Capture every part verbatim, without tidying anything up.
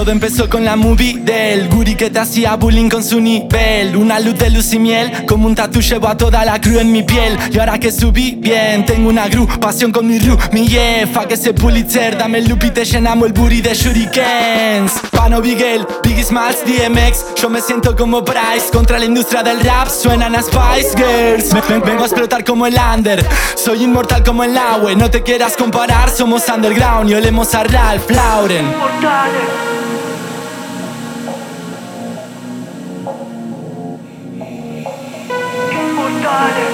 Todo empezó con la movie del guri que te hacía bullying con su nivel. Una luz de luz y miel, como un tatu llevo a toda la crew en mi piel. Y ahora que subí bien, tengo una agrupación con mi ru, mi jefa que se Pulitzer. Dame el loop y te llenamos el booty de shurikens. Pano Bigel, Biggie Smalls, D M X. Yo me siento como Price, contra la industria del rap suenan a Spice Girls. Me, me, vengo a explotar como el under, soy inmortal como el Naue. No te quieras comparar, somos underground y olemos a Ralph Lauren. Inmortales. Inmortales.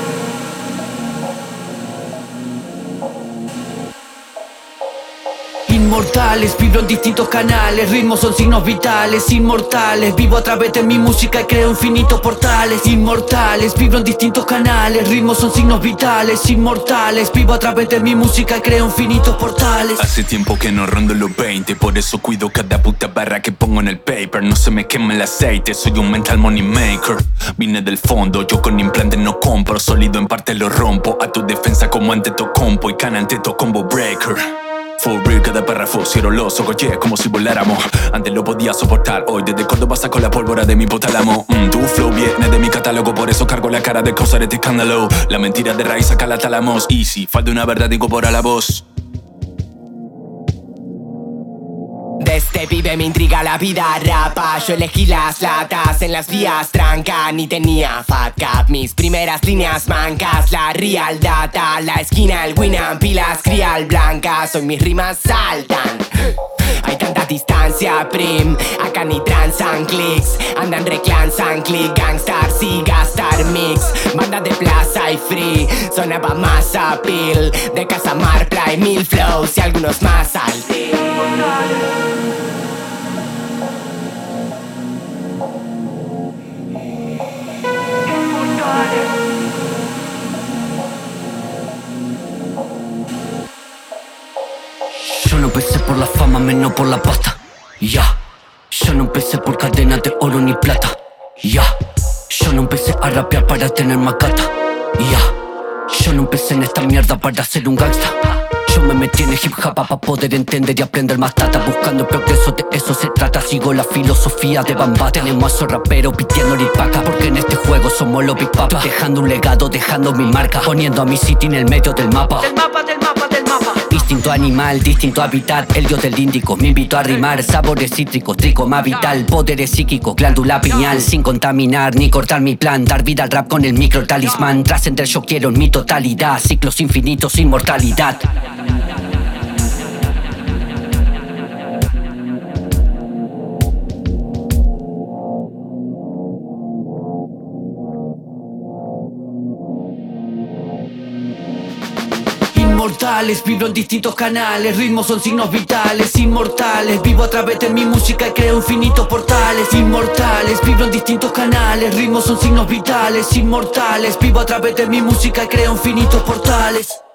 Inmortales, vibro en distintos canales, ritmos son signos vitales. Inmortales, vivo a través de mi música y creo infinitos portales. Inmortales, vibro en distintos canales, ritmos son signos vitales. Inmortales, vivo a través de mi música y creo infinitos portales. Hace tiempo que no rondo los veinte, por eso cuido cada puta barra que pongo en el paper. No se me quema el aceite, soy un mental money maker. Vine del fondo, yo con implantes no compro, sólido en parte lo rompo. A tu defensa como ante tu compo y cana ante tu combo breaker. For real, cada párrafo cierro los ojos, yeah, como si voláramos. Antes lo podía soportar, hoy desde Córdoba saco la pólvora de mi hipotálamo. mm, Tu flow viene de mi catálogo, por eso cargo la cara de causar este escándalo. La mentira de raíz saca la tálamos, easy, falta una verdad incorpora la voz. Desde pibe me intriga la vida rapa. Yo elegí las latas en las vías tranca. Ni tenía fat cap, mis primeras líneas mancas. La real data, la esquina, el Winamp y las crial blancas. Hoy mis rimas saltan. Hay tanta distancia, prim. Acá ni transan clics. Andan reclanzan click. Gangstars y gastar mix. Banda de plaza y free. Sonaba más appeal. De casa Marplay, mil flows y algunos más altos. Yo no empecé por la fama, menos por la pasta. Ya, yo no empecé por cadenas de oro ni plata. Ya, yo no empecé a rapear para tener macata. Ya, yo no empecé en esta mierda para ser un gangsta. Yo me metí en el hip hop para poder entender y aprender más data. Buscando el progreso, de eso se trata. Sigo la filosofía de Bamba. Tenemos a esos raperos pitiendo ripaca, porque en este juego somos los Big Papa. Dejando un legado, dejando mi marca, poniendo a mi city en el medio del mapa. Del mapa, del mapa, del mapa. Instinto animal, distinto hábitat, el dios del índico. Me invito a rimar, sabores cítricos, trico más vital. Poderes psíquicos, glándula pineal. Sin contaminar ni cortar mi plan. Dar vida al rap con el micro talismán. Trascender yo quiero en mi totalidad. Ciclos infinitos, inmortalidad. Inmortales, vibro en distintos canales, ritmos son signos vitales. Inmortales, vivo a través de mi música y creo infinitos portales. Inmortales, vibro en distintos canales, ritmos son signos vitales. Inmortales, vivo a través de mi música y creo infinitos portales.